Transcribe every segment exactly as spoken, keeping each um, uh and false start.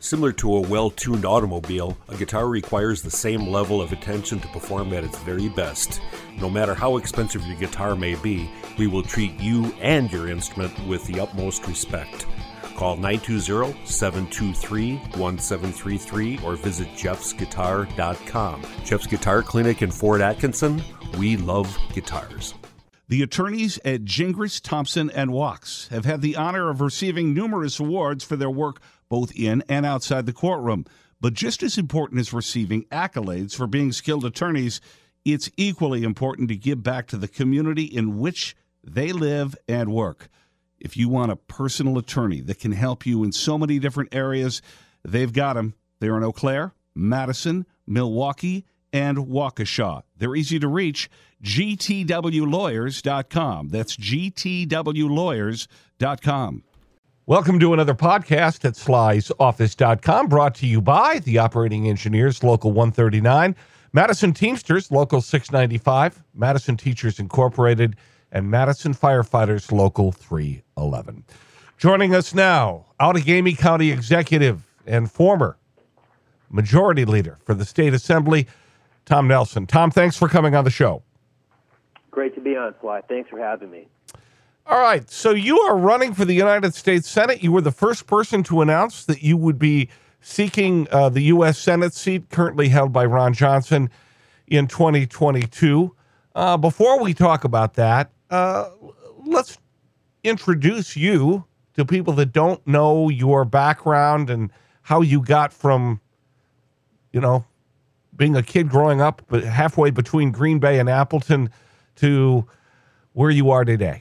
Similar to a well-tuned automobile, a guitar requires the same level of attention to perform at its very best. No matter how expensive your guitar may be, we will treat you and your instrument with the utmost respect. Call nine two zero, seven two three, one seven three three or visit jeffs guitar dot com. Jeff's Guitar Clinic in Fort Atkinson. We love guitars. The attorneys at Gingras, Thompson, and Wachs have had the honor of receiving numerous awards for their work both in and outside the courtroom. But just as important as receiving accolades for being skilled attorneys, it's equally important to give back to the community in which they live and work. If you want a personal attorney that can help you in so many different areas, they've got them. They're in Eau Claire, Madison, Milwaukee, and Waukesha. They're easy to reach. G T W lawyers dot com. That's G T W lawyers dot com. Welcome to another podcast at Sly's Office dot com, brought to you by the Operating Engineers, Local one thirty-nine, Madison Teamsters, Local six ninety-five, Madison Teachers Incorporated, and Madison Firefighters, Local three eleven. Joining us now, Outagamie County Executive and former Majority Leader for the State Assembly, Tom Nelson. Tom, thanks for coming on the show. Great to be on, Sly. Thanks for having me. All right, so you are running for the United States Senate. You were the first person to announce that you would be seeking uh, the U S Senate seat currently held by Ron Johnson in twenty twenty-two. Uh, before we talk about that, uh, let's introduce you to people that don't know your background and how you got from, you know, being a kid growing up but halfway between Green Bay and Appleton to where you are today.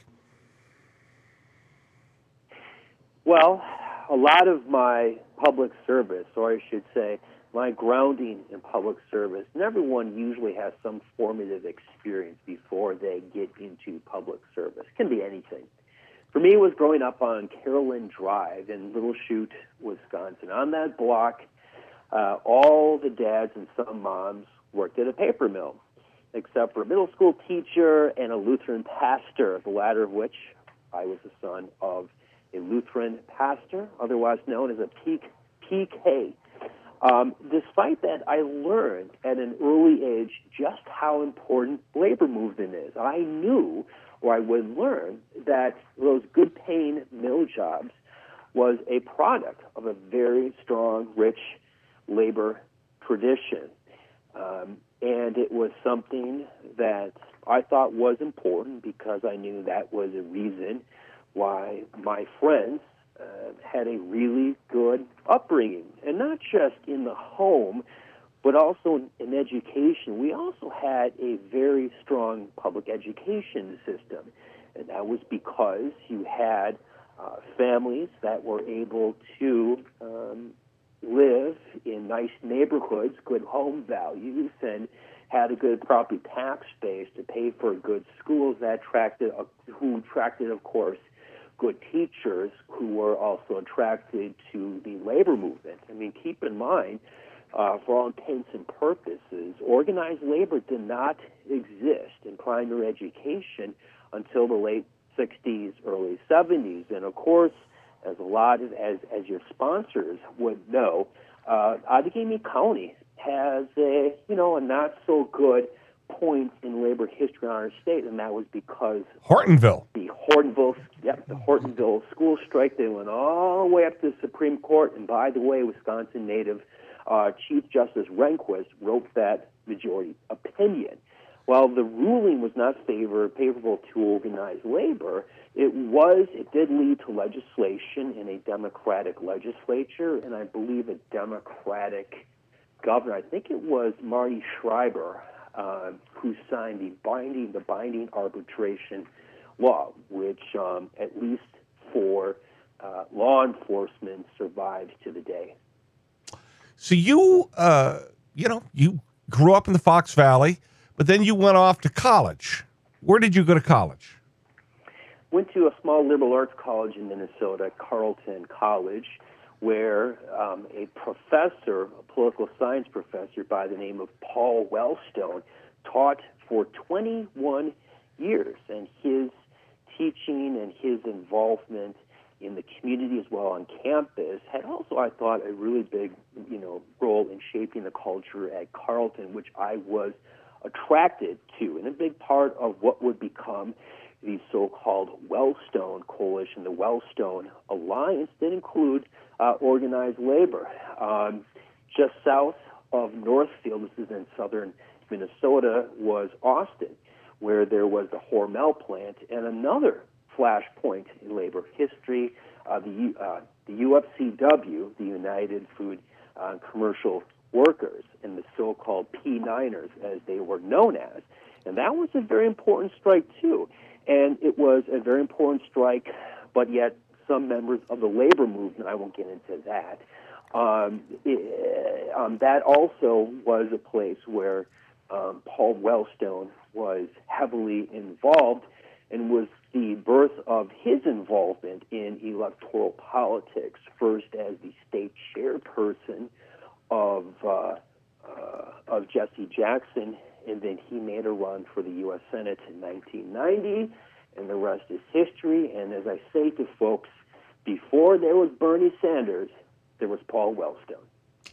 Well, a lot of my public service, or I should say my grounding in public service, and everyone usually has some formative experience before they get into public service. It can be anything. For me, it was growing up on Carolyn Drive in Little Chute, Wisconsin. On that block, uh, all the dads and some moms worked at a paper mill, except for a middle school teacher and a Lutheran pastor, the latter of which I was the son of a Lutheran pastor, otherwise known as a P K. Um, despite that, I learned at an early age just how important labor movement is. I knew, or I would learn, that those good-paying mill jobs was a product of a very strong, rich labor tradition. Um, and it was something that I thought was important because I knew that was a reason why my friends uh, had a really good upbringing, and not just in the home, but also in, in education. We also had a very strong public education system, and that was because you had uh, families that were able to um, live in nice neighborhoods, good home values, and had a good property tax base to pay for good schools that attracted, uh, who attracted, of course, good teachers who were also attracted to the labor movement. I mean, keep in mind, uh, for all intents and purposes, organized labor did not exist in primary education until the late sixties, early seventies. And of course, as a lot of, as, as your sponsors would know, uh, Outagamie County has a, you know, a not so good point in labor history in our state, and that was because Hortonville. The Hortonville, yep, the Hortonville school strike. They went all the way up to the Supreme Court, and by the way, Wisconsin native uh, Chief Justice Rehnquist wrote that majority opinion. While the ruling was not favor, favorable to organized labor, it was, it did lead to legislation in a Democratic legislature, and I believe a Democratic governor. I think it was Marty Schreiber, Uh, who signed the binding the binding arbitration law, which um, at least for uh, law enforcement survives to the day. So you, uh, you know, you grew up in the Fox Valley, but then you went off to college. Where did you go to college? Went to a small liberal arts college in Minnesota, Carleton College, where um, a professor, a political science professor by the name of Paul Wellstone, taught for twenty-one years. And his teaching and his involvement in the community as well on campus, had also, I thought, a really big, you know, role in shaping the culture at Carleton, which I was attracted to, and a big part of what would become the so-called Wellstone Coalition, the Wellstone Alliance, that include uh, organized labor. Um, just south of Northfield, this is in southern Minnesota, was Austin, where there was the Hormel plant, and another flashpoint in labor history, uh, the, uh, the U F C W, the United Food uh, Commercial Workers, and the so-called P niners, as they were known as. And that was a very important strike, too. And it was a very important strike, but yet some members of the labor movement, I won't get into that, um, it, um, that also was a place where um, Paul Wellstone was heavily involved and was the birth of his involvement in electoral politics, first as the state chairperson of uh, uh, of Jesse Jackson, and then he made a run for the U S Senate in nineteen ninety, and the rest is history. And as I say to folks, before there was Bernie Sanders, there was Paul Wellstone.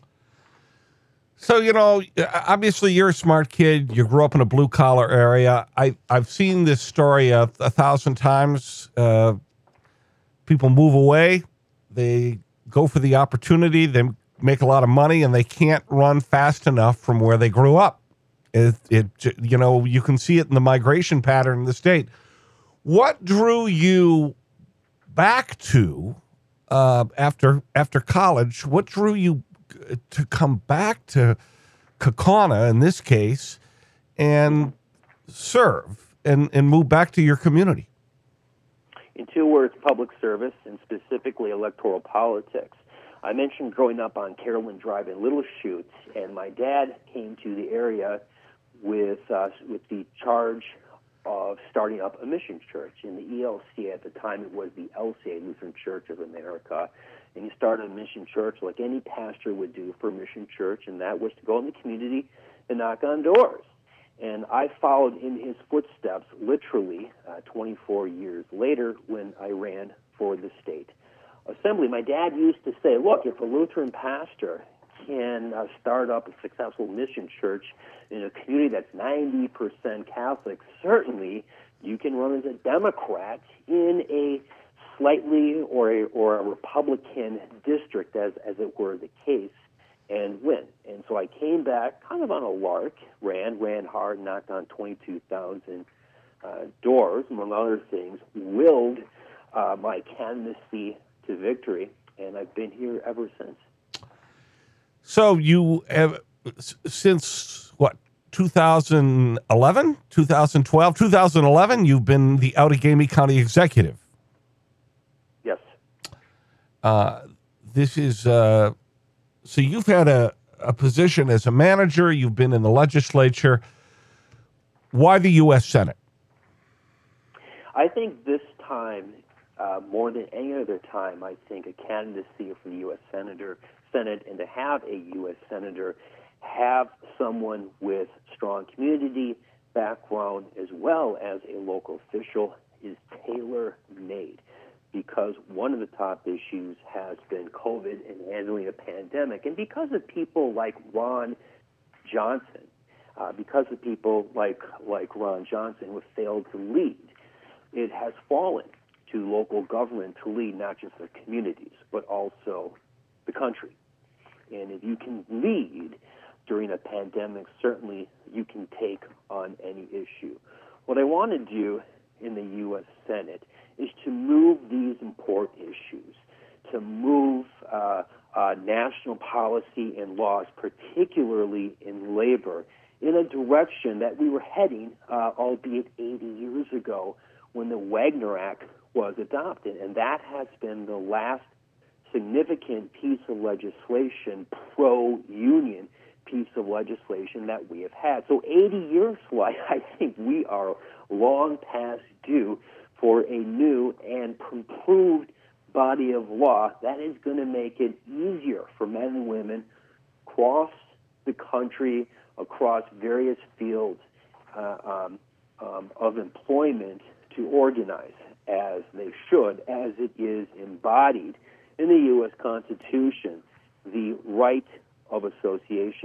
So, you know, obviously you're a smart kid. You grew up in a blue-collar area. I, I've seen this story a, a thousand times. Uh, people move away. They go for the opportunity. They make a lot of money, and they can't run fast enough from where they grew up. It, it, you know, you can see it in the migration pattern in the state. What drew you back to, uh, after, after college, what drew you to come back to Kaukauna in this case and serve and, and move back to your community? In two words, public service, and specifically electoral politics. I mentioned growing up on Carolyn Drive in Little Chute, and my dad came to the area with uh, with the charge of starting up a mission church. In the E L C at the time, it was the L C A, Lutheran Church of America, and he started a mission church like any pastor would do for a mission church, and that was to go in the community and knock on doors. And I followed in his footsteps literally uh, twenty-four years later when I ran for the state assembly. My dad used to say, look, if a Lutheran pastor can uh, start up a successful mission church in a community that's ninety percent Catholic, certainly you can run as a Democrat in a slightly or a, or a Republican district, as, as it were the case, and win. And so I came back kind of on a lark, ran, ran hard, knocked on twenty-two thousand uh, doors, among other things, willed uh, my candidacy to victory, and I've been here ever since. So you have, since what, two thousand eleven, two thousand twelve, two thousand eleven, you've been the Outagamie County Executive. Yes. Uh, this is, uh, so you've had a, a position as a manager, you've been in the legislature. Why the U S Senate? I think this time, uh, more than any other time, I think a candidacy for the U S Senator, Senate, and to have a U S Senator have someone with strong community background as well as a local official is tailor-made, because one of the top issues has been COVID and handling a pandemic, and because of people like Ron Johnson, uh, because of people like like Ron Johnson who have failed to lead, it has fallen to local government to lead not just their communities, but also the country. And if you can lead during a pandemic, certainly you can take on any issue. What I want to do in the U S Senate is to move these important issues, to move uh, uh, national policy and laws, particularly in labor, in a direction that we were heading, uh, albeit eighty years ago, when the Wagner Act was adopted. And that has been the last significant piece of legislation, pro-union piece of legislation that we have had. So eighty years, why I think we are long past due for a new and improved body of law that is going to make it easier for men and women across the country, across various fields uh, um, um, of employment, to organize as they should, as it is embodied in the U S Constitution, the right of association.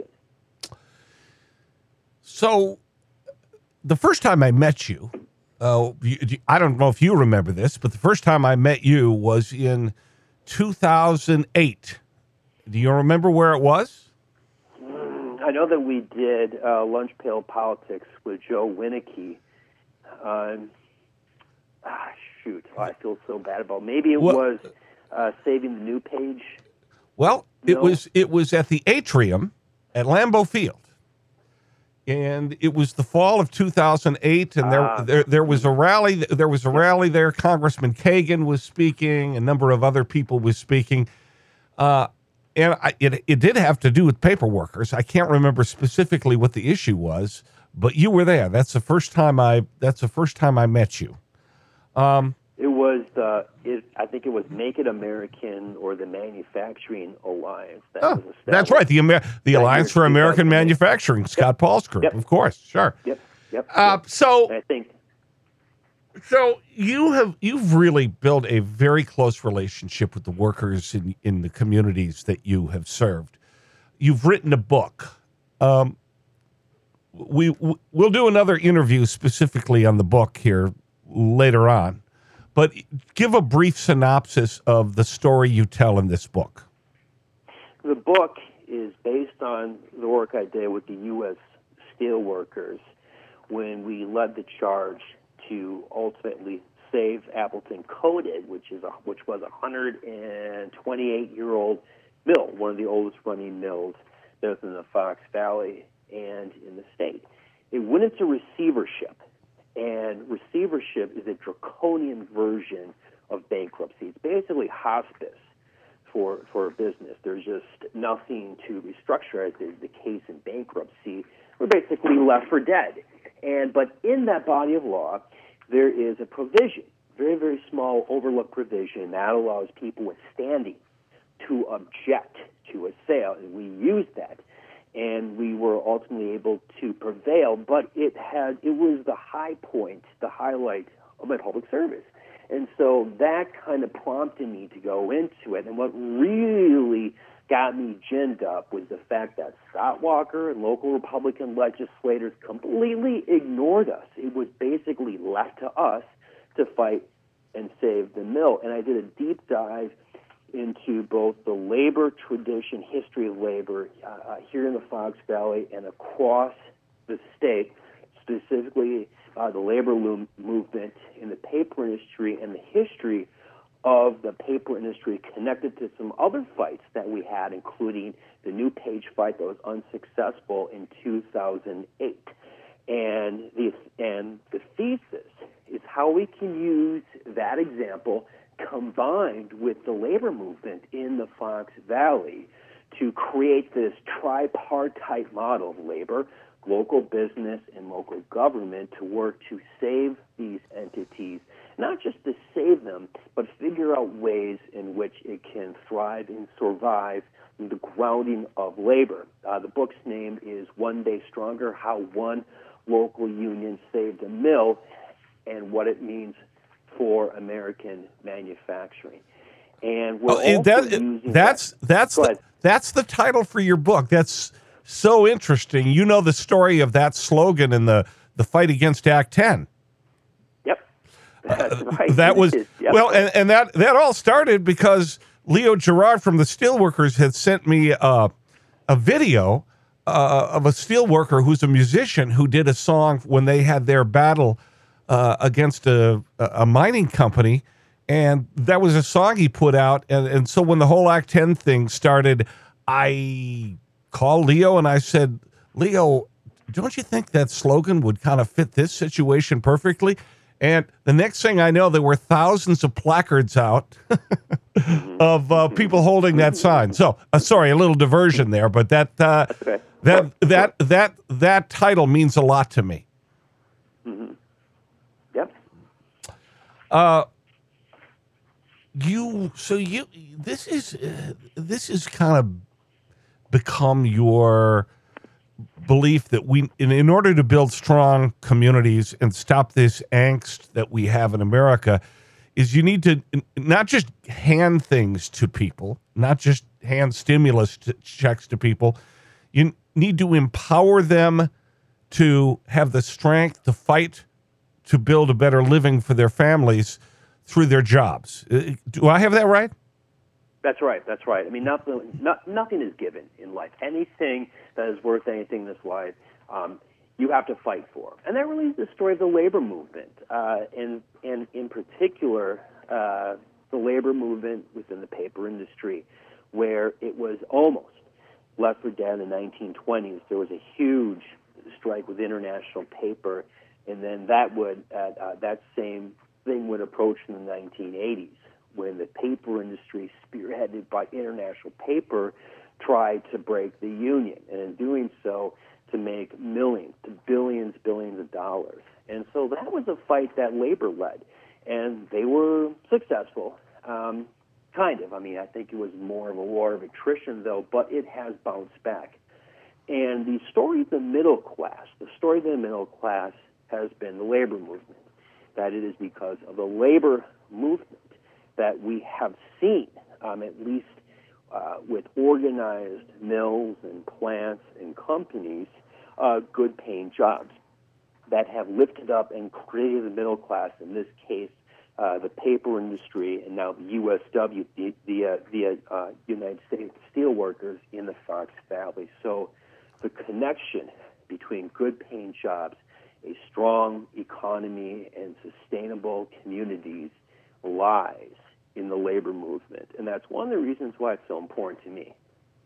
So, the first time I met you, uh, you, I don't know if you remember this, but the first time I met you was in two thousand eight. Do you remember where it was? Mm, I know that we did uh, Lunch Pail Politics with Joe Winnicke. Um, ah, shoot, oh, I feel so bad about it. Maybe it well, was uh, Saving the New Page. Well, it no. was it was at the Atrium at Lambeau Field. And it was the fall of two thousand eight, and there, Ah. there there was a rally. There was a rally there. Congressman Kagan was speaking. A number of other people was speaking, uh, and I, it it did have to do with paper workers. I can't remember specifically what the issue was, but you were there. That's the first time I. That's the first time I met you. Um, It was the, it, I think it was Make It American or the Manufacturing Alliance. That oh, was established. that's right. The Amer- the That Alliance year, for American two thousand eight. Manufacturing, Scott Paul's group, Yep. of course. Sure. Yep, yep. Uh, yep. so. And I think, So you have you've really built a very close relationship with the workers in, in the communities that you have served. You've written a book. Um, we we'll do another interview specifically on the book here later on, but give a brief synopsis of the story you tell in this book. the book is based on the work I did with the U S steelworkers when we led the charge to ultimately save Appleton Coated, which is a, which was a one hundred twenty-eight year old mill, one of the oldest running mills both in the Fox Valley and in the state. It went into receivership, and receivership is a draconian version of bankruptcy. It's basically hospice for for a business. There's just nothing to restructure, as is the case in bankruptcy. We're basically left for dead. And but in that body of law, there is a provision, very, very small overlooked provision that allows people with standing to object to a sale, and we used that. And we were ultimately able to prevail, but it had it was the high point, the highlight of my public service. And so that kind of prompted me to go into it. And what really got me ginned up was the fact that Scott Walker and local Republican legislators completely ignored us. It was basically left to us to fight and save the mill. And I did a deep dive into both the labor tradition, history of labor uh, here in the Fox Valley and across the state, specifically uh, the labor loom movement in the paper industry and the history of the paper industry connected to some other fights that we had, including the New Page fight that was unsuccessful in two thousand eight. And the, and the thesis is how we can use that example combined with the labor movement in the Fox Valley to create this tripartite model of labor, local business, and local government to work to save these entities, not just to save them, but figure out ways in which it can thrive and survive the grounding of labor. Uh, the book's name is One Day Stronger, How One Local Union Saved a Mill, and what it means for American manufacturing. And we're Oh, also that, using that's that. that's Go the, ahead. that's the title for your book. That's so interesting. You know the story of that slogan in the, the fight against Act ten. Yep. That's right. That It was is. Yep. well, and, and that that all started because Leo Gerard from the Steelworkers had sent me uh, a video uh, of a steelworker who's a musician who did a song when they had their battle uh, against a, a mining company, and that was a song he put out. And, and so when the whole Act ten thing started, I called Leo and I said, Leo, don't you think that slogan would kind of fit this situation perfectly? And the next thing I know, there were thousands of placards out of uh, people holding that sign. So, uh, sorry, a little diversion there, but that uh, okay. that that that that title means a lot to me. Mm-hmm. Yep. Uh, you so you this is uh, this is kind of become your belief that we, in, in order to build strong communities and stop this angst that we have in America, is you need to not just hand things to people, not just hand stimulus to checks to people. You need to empower them to have the strength to fight to build a better living for their families through their jobs. Do I have that right? That's right. That's right. I mean, nothing, not, nothing is given in life. Anything that is worth anything in this life, um, you have to fight for. And that really is the story of the labor movement, uh, and, and in particular, uh, the labor movement within the paper industry, where it was almost left for dead in the nineteen twenties. There was a huge strike with International Paper, and then that would uh, uh, that same thing would approach in the nineteen eighties, when the paper industry, spearheaded by International Paper, tried to break the union, and in doing so, to make millions to billions, billions of dollars. And so that was a fight that labor led, and they were successful, um, kind of. I mean, I think it was more of a war of attrition, though, but it has bounced back. And the story of the middle class, the story of the middle class has been the labor movement, that it is because of the labor movement that we have seen, um, at least uh, with organized mills and plants and companies, uh, good-paying jobs that have lifted up and created the middle class, in this case, uh, the paper industry, and now the U S W, the, the, uh, the uh, United States Steelworkers in the Fox Valley. So the connection between good-paying jobs, a strong economy, and sustainable communities lies in the labor movement. And that's one of the reasons why it's so important to me.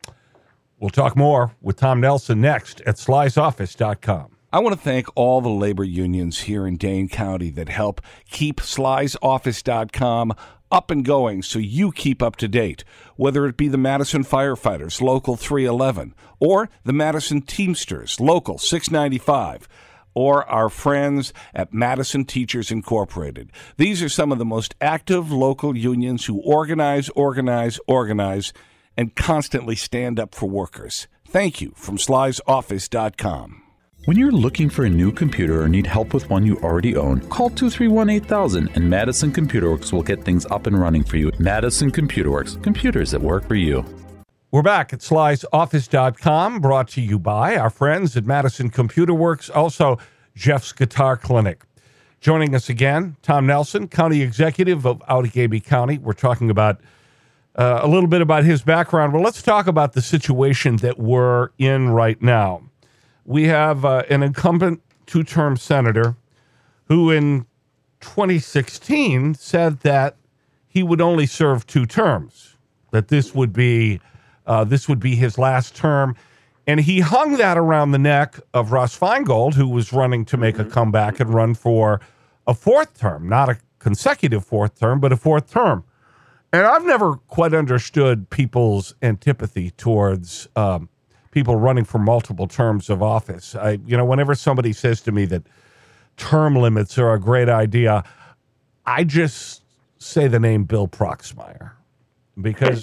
We'll talk more with Tom Nelson next at Sly's Office dot com. I want to thank all the labor unions here in Dane County that help keep Sly's Office dot com up and going so you keep up to date, whether it be the Madison Firefighters, Local three eleven, or the Madison Teamsters, Local six ninety-five, or our friends at Madison Teachers Incorporated. These are some of the most active local unions who organize, organize, organize, and constantly stand up for workers. Thank you from Sly's Office dot com. When you're looking for a new computer or need help with one you already own, call two three one, eight thousand and Madison Computer Works will get things up and running for you. Madison Computer Works, computers that work for you. We're back at Sly's Office dot com, brought to you by our friends at Madison Computer Works, also Jeff's Guitar Clinic. Joining us again, Tom Nelson, County Executive of Outagamie County. We're talking about uh, a little bit about his background. Well, let's talk about the situation that we're in right now. We have uh, an incumbent two-term senator who in twenty sixteen said that he would only serve two terms, that this would be uh, this would be his last term. And he hung that around the neck of Russ Feingold, who was running to make a comeback and run for a fourth term, not a consecutive fourth term, but a fourth term. And I've never quite understood people's antipathy towards um, people running for multiple terms of office. I, you know, whenever somebody says to me that term limits are a great idea, I just say the name Bill Proxmire, because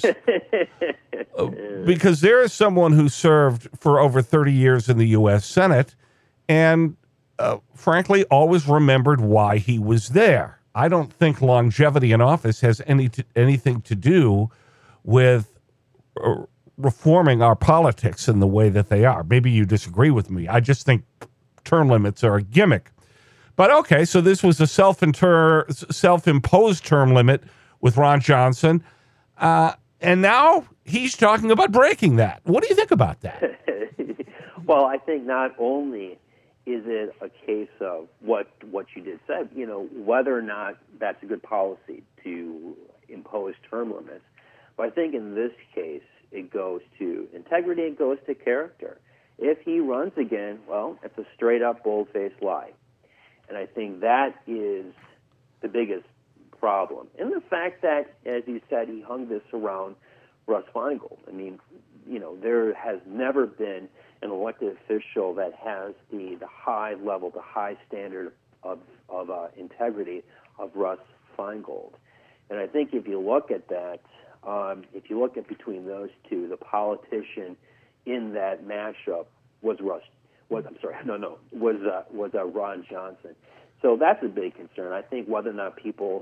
uh, because there is someone who served for over thirty years in the U S Senate and, uh, frankly, always remembered why he was there. I don't think longevity in office has any to, anything to do with uh, reforming our politics in the way that they are. Maybe you disagree with me. I just think term limits are a gimmick. But okay, so this was a self-inter- self-imposed term limit with Ron Johnson, uh, and now he's talking about breaking that. What do you think about that? Well, I think not only is it a case of what what you just said, you know, whether or not that's a good policy to impose term limits, but I think in this case, it goes to integrity, it goes to character. If he runs again, well, it's a straight-up, bold-faced lie. And I think that is the biggest problem. And the fact that, as you said, he hung this around Russ Feingold. I mean, you know, there has never been an elected official that has the, the high level, the high standard of, of uh, integrity of Russ Feingold. And I think if you look at that, um, if you look at between those two, the politician in that matchup was Russ. Was I'm sorry, no, no, was uh, was uh, Ron Johnson. So that's a big concern. I think whether or not people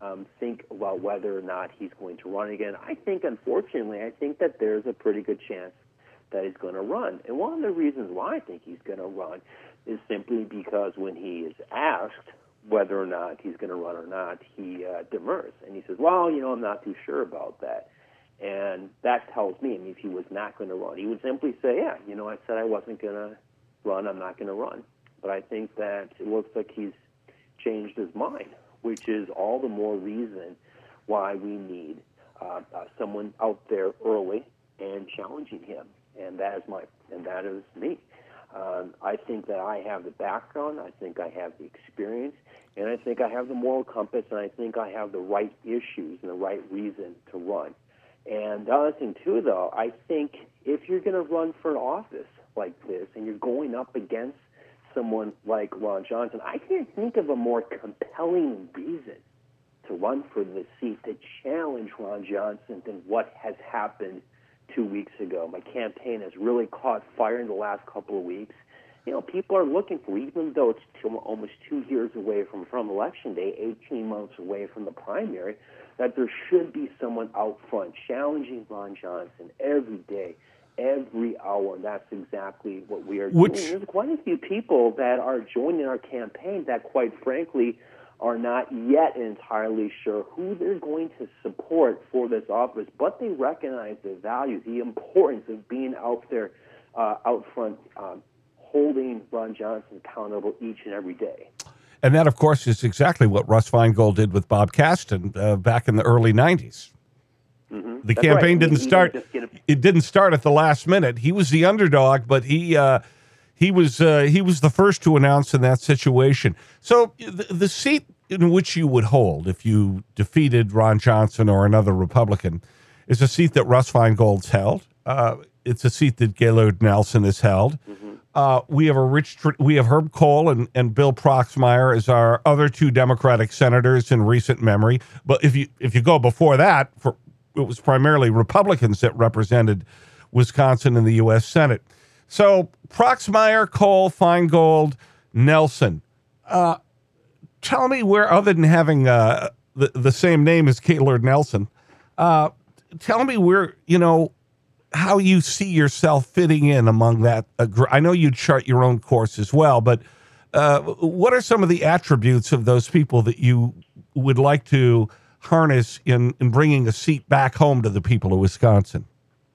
um, think about whether or not he's going to run again. I think, unfortunately, I think that there's a pretty good chance that he's going to run. And one of the reasons why I think he's going to run is simply because when he is asked whether or not he's going to run or not, he uh, demurs. And he says, well, you know, I'm not too sure about that. And that tells me, I mean, if he was not going to run, he would simply say, yeah, you know, I said I wasn't going to run, I'm not going to run. But I think that it looks like he's changed his mind, which is all the more reason why we need uh, uh, someone out there early and challenging him. And that is my, and that is me. Um, I think that I have the background, I think I have the experience, and I think I have the moral compass, and I think I have the right issues and the right reason to run. And the other thing, too, though, I think if you're going to run for an office like this and you're going up against someone like Ron Johnson, I can't think of a more compelling reason to run for the seat, to challenge Ron Johnson, than what has happened two weeks ago. My campaign has really caught fire in the last couple of weeks. You know, people are looking for, even though it's two, almost two years away from, from Election Day, eighteen months away from the primary, that there should be someone out front challenging Ron Johnson every day, every hour. And that's exactly what we are Which, doing. There's quite a few people that are joining our campaign that, quite frankly, are not yet entirely sure who they're going to support for this office, but they recognize the value, the importance of being out there, uh, out front, um, holding Ron Johnson accountable each and every day. And that, of course, is exactly what Russ Feingold did with Bob Caston uh, back in the early nineties. Mm-hmm. The That's campaign right. didn't He- he start. just get a- It didn't start at the last minute. He was the underdog, but he uh, he was uh, he was the first to announce in that situation. So the, the seat in which you would hold if you defeated Ron Johnson or another Republican is a seat that Russ Feingold's held. Uh, it's a seat that Gaylord Nelson has held. Mm-hmm. Uh, we have a rich. Tr- we have Herb Kohl and, and Bill Proxmire as our other two Democratic senators in recent memory. But if you if you go before that, for it was primarily Republicans that represented Wisconsin in the U S Senate. So Proxmire, Kohl, Feingold, Nelson. Uh, tell me where, other than having uh, the the same name as Gaylord Nelson, uh, tell me where, you know, how you see yourself fitting in among that. Uh, gr- I know you chart your own course as well, but uh, what are some of the attributes of those people that you would like to harness in, in bringing a seat back home to the people of Wisconsin?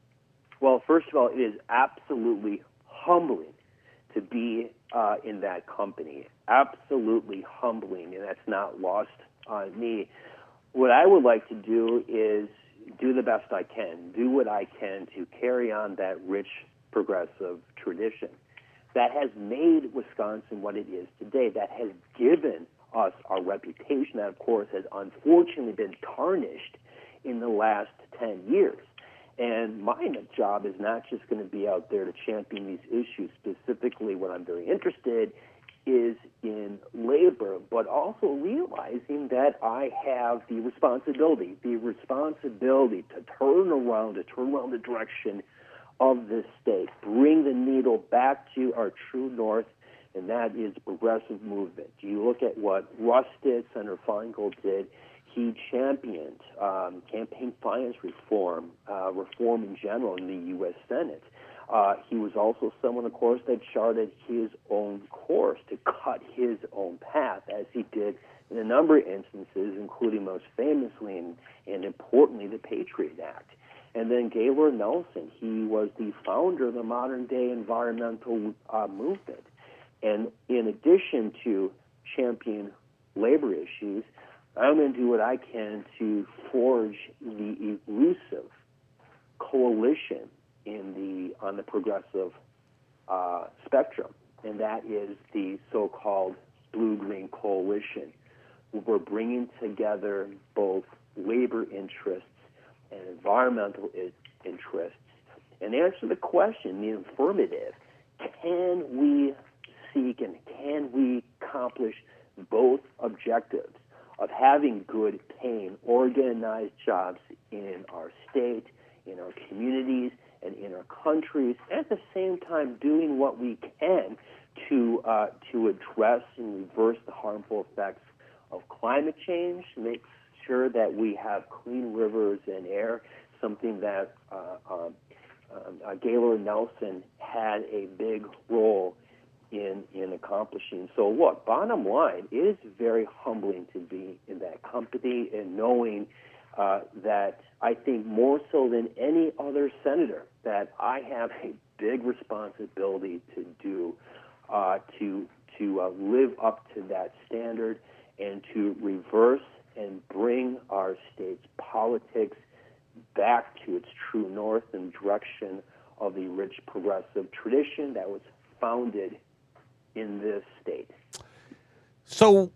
Well, first of all, it is absolutely humbling to be uh, in that company. Absolutely humbling, and that's not lost on me. What I would like to do is do the best I can, do what I can to carry on that rich progressive tradition that has made Wisconsin what it is today, that has given us our reputation, that, of course, has unfortunately been tarnished in the last ten years. And my job is not just going to be out there to champion these issues. Specifically, what I'm very interested is in labor, but also realizing that I have the responsibility, the responsibility to turn around, to turn around the direction of this state, bring the needle back to our true north, and that is progressive movement. You look at what Russ did, Senator Feingold did. He championed um, campaign finance reform, uh, reform in general in the U S Senate. Uh, he was also someone, of course, that charted his own course to cut his own path, as he did in a number of instances, including most famously and, and importantly the Patriot Act. And then Gaylord Nelson, he was the founder of the modern-day environmental uh, movement. And in addition to champion labor issues, I'm going to do what I can to forge the elusive coalition in the on the progressive uh, spectrum, and that is the so-called blue-green coalition. We're bringing together both labor interests and environmental I- interests. And answer the question, the affirmative, can we seek and can we accomplish both objectives of having good paying, organized jobs in our state, in our communities, and in our countries, at the same time doing what we can to uh, to address and reverse the harmful effects of climate change, make sure that we have clean rivers and air, something that uh, um, uh, Gaylord Nelson had a big role in in accomplishing. So look, bottom line, it is very humbling to be in that company and knowing uh, that I think more so than any other senator that I have a big responsibility to do uh, to to uh, live up to that standard and to reverse and bring our state's politics back to its true north and direction of the rich progressive tradition that was founded in this state. So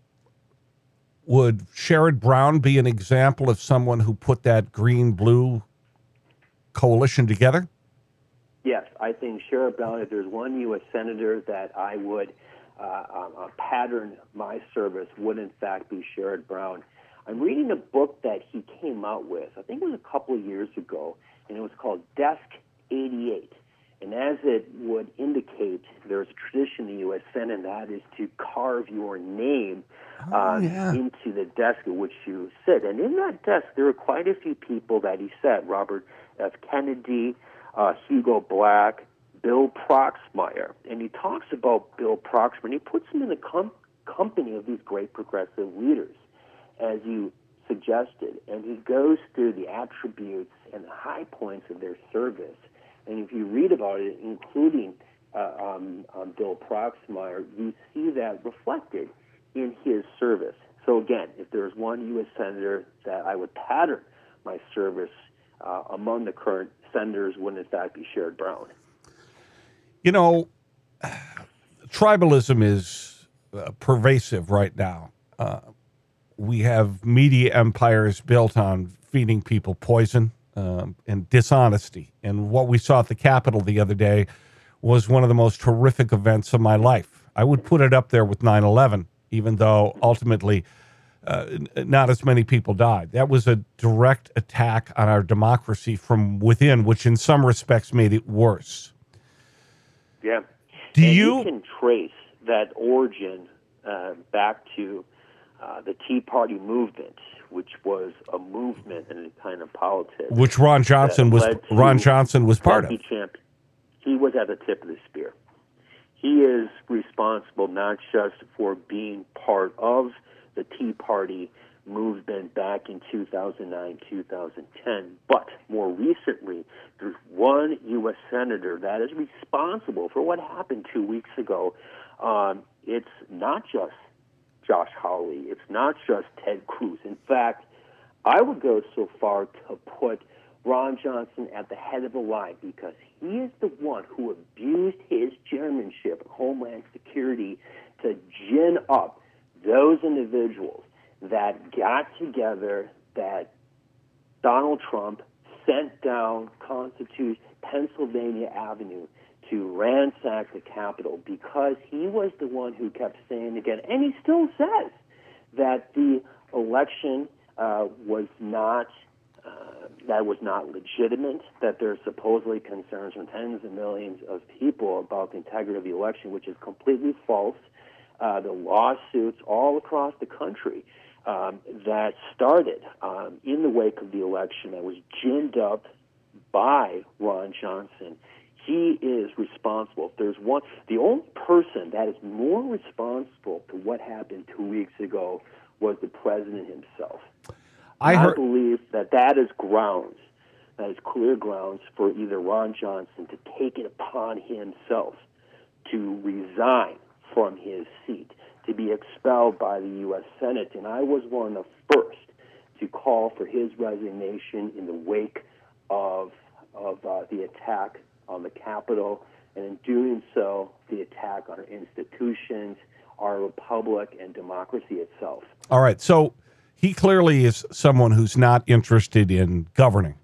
would Sherrod Brown be an example of someone who put that green-blue coalition together? Yes, I think Sherrod Brown, if there's one U S senator that I would uh, uh, pattern my service, would in fact be Sherrod Brown. I'm reading a book that he came out with, I think it was a couple of years ago, and it was called Desk eighty-eight. And as it would indicate, there's a tradition in the U S Senate, and that is to carve your name oh, uh, yeah. into the desk at which you sit. And in that desk, there are quite a few people that he said, Robert F. Kennedy, uh, Hugo Black, Bill Proxmire. And he talks about Bill Proxmire, and he puts him in the com- company of these great progressive leaders, as you suggested. And he goes through the attributes and the high points of their service. And if you read about it, including uh, um, um, Bill Proxmire, you see that reflected in his service. So again, if there's one U S senator that I would pattern my service uh, among the current senators, wouldn't that be Sherrod Brown? You know, tribalism is uh, pervasive right now. Uh, we have media empires built on feeding people poison Um, and dishonesty. And what we saw at the Capitol the other day was one of the most horrific events of my life. I would put it up there with nine eleven, even though ultimately uh, not as many people died. That was a direct attack on our democracy from within, which in some respects made it worse. Yeah. Do and you... you can trace that origin uh, back to uh, the Tea Party movement, which was a movement and a kind of politics. Which Ron Johnson was Ron Johnson was part of. Champ. He was at the tip of the spear. He is responsible not just for being part of the Tea Party movement back in two thousand nine, two thousand ten, but more recently, there's one U S senator that is responsible for what happened two weeks ago. Um, it's not just Josh Hawley. It's not just Ted Cruz. In fact, I would go so far to put Ron Johnson at the head of the line because he is the one who abused his chairmanship of Homeland Security to gin up those individuals that got together, that Donald Trump sent down Constitution, Pennsylvania Avenue to ransack the Capitol because he was the one who kept saying again, and he still says, that the election uh, was not uh, that was not legitimate, that there's supposedly concerns from tens of millions of people about the integrity of the election, which is completely false. Uh, the lawsuits all across the country um, that started um, in the wake of the election that was ginned up by Ron Johnson. He is responsible. If there's one, the only person that is more responsible to what happened two weeks ago was the president himself. I, heard- I believe that that is grounds, that is clear grounds for either Ron Johnson to take it upon himself to resign from his seat, to be expelled by the U S Senate. And I was one of the first to call for his resignation in the wake of, of uh, the attack on the Capitol, and in doing so, the attack on our institutions, our republic, and democracy itself. All right, so he clearly is someone who's not interested in governing.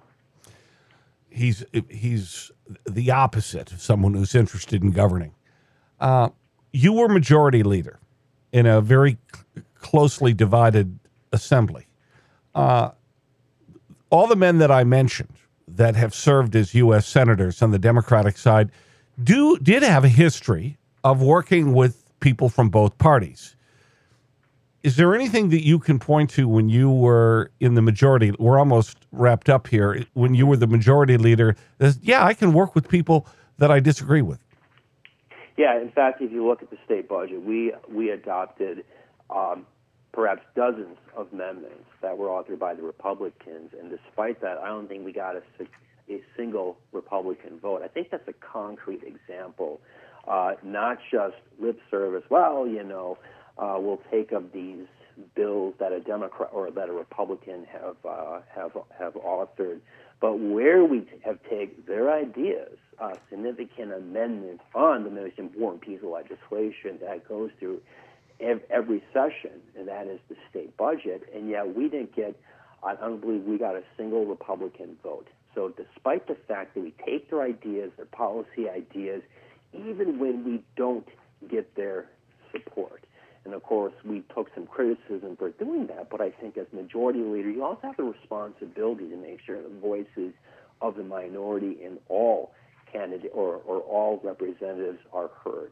He's he's the opposite of someone who's interested in governing. Uh, you were majority leader in a very c- closely divided assembly. Uh, all the men that I mentioned that have served as U S senators on the Democratic side do did have a history of working with people from both parties. is there anything that you can point to when you were in the majority? We're almost wrapped up here. When you were the majority leader, that, yeah, I can work with people that I disagree with. Yeah, in fact, if you look at the state budget, we we adopted um, perhaps dozens of amendments that were authored by the Republicans, and despite that, I don't think we got a, a single Republican vote. I think that's a concrete example, uh, not just lip service. Well, you know, uh, we'll take up these bills that a Democrat or that a Republican have uh, have have authored, but where we have taken their ideas, uh, significant amendments on the most important piece of legislation that goes through ev- every session, and that is the state budget, and yet we didn't get, I don't believe we got a single Republican vote. So despite the fact that we take their ideas, their policy ideas, even when we don't get their support, and of course, we took some criticism for doing that, but I think as majority leader, you also have the responsibility to make sure the voices of the minority in all candidates or, or all representatives are heard.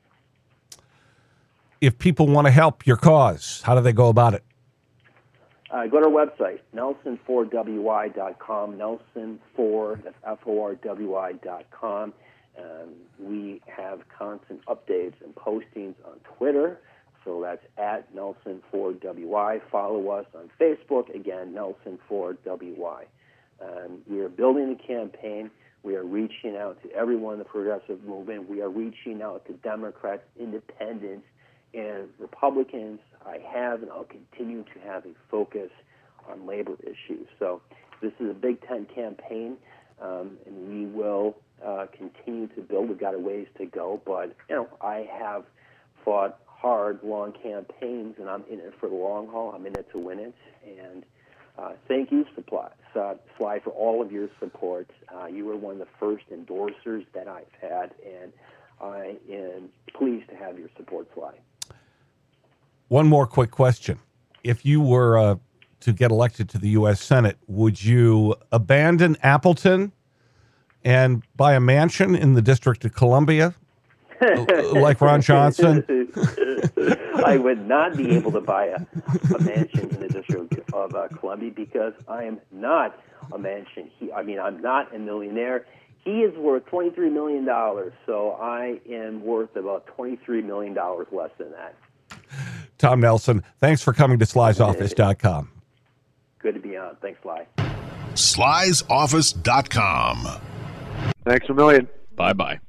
If people want to help your cause, how do they go about it? Uh, go to our website, nelson four w y dot com, nelson four, that's F O R W I dot com. Um, we have constant updates and postings on Twitter. So that's at Nelson four W Y. Follow us on Facebook, again, Nelson four W Y. Um, we are building the campaign. We are reaching out to everyone in the progressive movement. We are reaching out to Democrats, independents, and Republicans. I have and I'll continue to have a focus on labor issues. So this is a Big Ten campaign, um, and we will uh, continue to build. We've got a ways to go, but you know, I have fought hard, long campaigns, and I'm in it for the long haul. I'm in it to win it. And uh, thank you, Supply, uh, Sly, for all of your support. Uh, you were one of the first endorsers that I've had, and I am pleased to have your support, Sly. One more quick question. If you were uh, to get elected to the U S Senate, would you abandon Appleton and buy a mansion in the District of Columbia, like Ron Johnson? I would not be able to buy a, a mansion in the District of uh, Columbia because I am not a mansion. He, I mean, I'm not a millionaire. He is worth twenty-three million dollars, so I am worth about twenty-three million dollars less than that. Tom Nelson, thanks for coming to slys office dot com. Good to be on. Thanks, Sly. slys office dot com. Thanks a million. Bye-bye.